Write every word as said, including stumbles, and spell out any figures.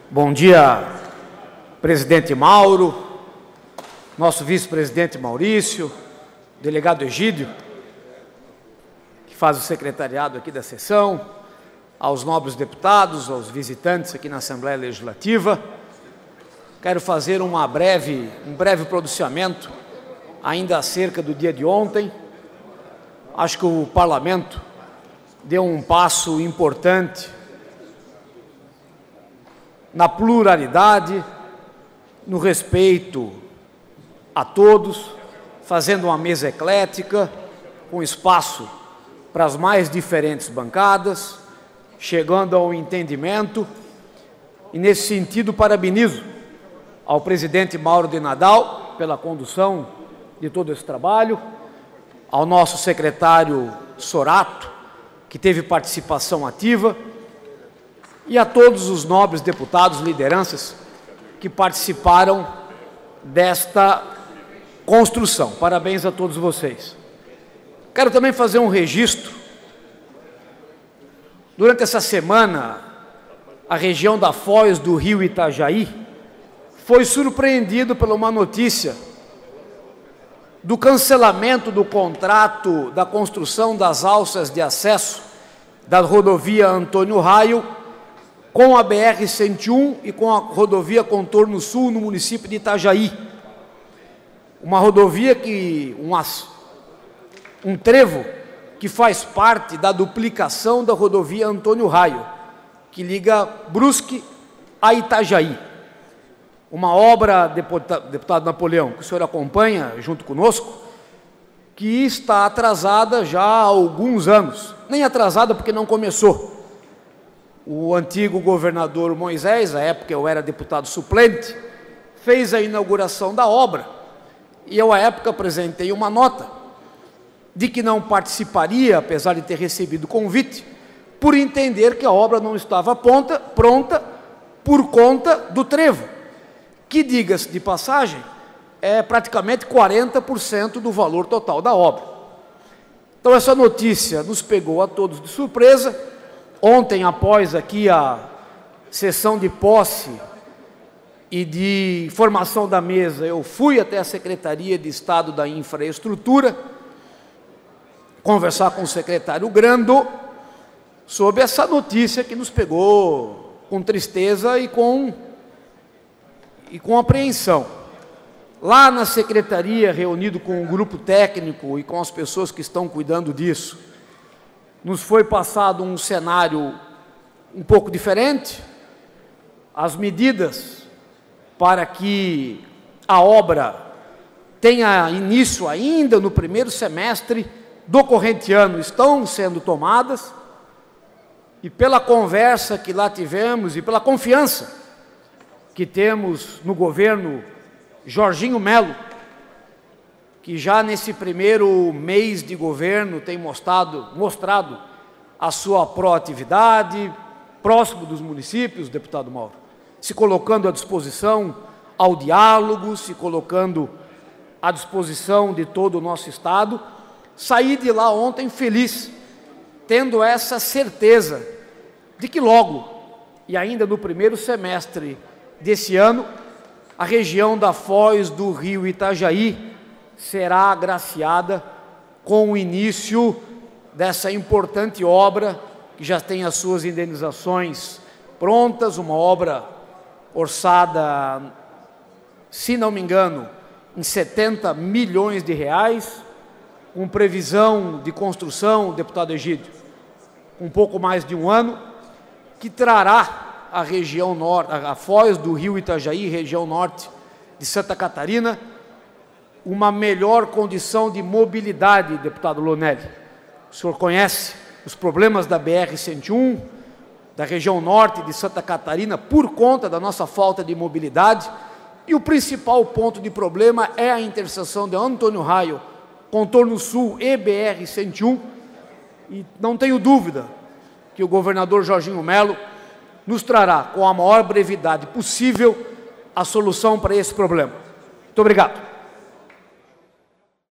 Bom dia, presidente Mauro, nosso vice-presidente Maurício, delegado Egídio, que faz o secretariado aqui da sessão, aos nobres deputados, aos visitantes aqui na Assembleia Legislativa. Quero fazer uma breve, um breve pronunciamento ainda acerca do dia de ontem. Acho que o Parlamento deu um passo importante na pluralidade, no respeito a todos, fazendo uma mesa eclética, com espaço para as mais diferentes bancadas, chegando ao entendimento, e nesse sentido parabenizo ao presidente Mauro de Nadal pela condução de todo esse trabalho, ao nosso secretário Sorato, que teve participação ativa, e a todos os nobres deputados, lideranças, que participaram desta construção. Parabéns a todos vocês. Quero também fazer um registro. Durante essa semana, a região da Foz do Rio Itajaí foi surpreendido por uma notícia do cancelamento do contrato da construção das alças de acesso da rodovia Antônio Raio com a B R cento e um e com a rodovia Contorno Sul no município de Itajaí. Uma rodovia que, um, um trevo que faz parte da duplicação da rodovia Antônio Raio, que liga Brusque a Itajaí. Uma obra, deputado, deputado Napoleão, que o senhor acompanha junto conosco, que está atrasada já há alguns anos. Nem atrasada porque não começou. O antigo governador Moisés, à época eu era deputado suplente, fez a inauguração da obra e eu, à época, apresentei uma nota de que não participaria, apesar de ter recebido o convite, por entender que a obra não estava pronta, pronta por conta do trevo, que, diga-se de passagem, é praticamente quarenta por cento do valor total da obra. Então, essa notícia nos pegou a todos de surpresa. Ontem, após aqui a sessão de posse e de formação da mesa, eu fui até a Secretaria de Estado da Infraestrutura conversar com o secretário Grando sobre essa notícia que nos pegou com tristeza e com, e com apreensão. Lá na Secretaria, reunido com o grupo técnico e com as pessoas que estão cuidando disso, nos foi passado um cenário um pouco diferente. As medidas para que a obra tenha início ainda no primeiro semestre do corrente ano estão sendo tomadas, e pela conversa que lá tivemos e pela confiança que temos no governo Jorginho Melo, que já nesse primeiro mês de governo tem mostrado, mostrado a sua proatividade, próximo dos municípios, deputado Mauro, se colocando à disposição ao diálogo, se colocando à disposição de todo o nosso Estado. Saí de lá ontem feliz, tendo essa certeza de que logo, e ainda no primeiro semestre desse ano, a região da Foz do Rio Itajaí será agraciada com o início dessa importante obra, que já tem as suas indenizações prontas, uma obra orçada, se não me engano, em setenta milhões de reais, com previsão de construção, deputado Egídio, um pouco mais de um ano, que trará a região norte, a Foz do Rio Itajaí, região norte de Santa Catarina, uma melhor condição de mobilidade, deputado Lonelli. O senhor conhece os problemas da B R cento e um, da região norte de Santa Catarina, por conta da nossa falta de mobilidade, e o principal ponto de problema é a interseção de Antônio Raio, Contorno Sul e B R cento e um, e não tenho dúvida que o governador Jorginho Melo nos trará, com a maior brevidade possível, a solução para esse problema. Muito obrigado.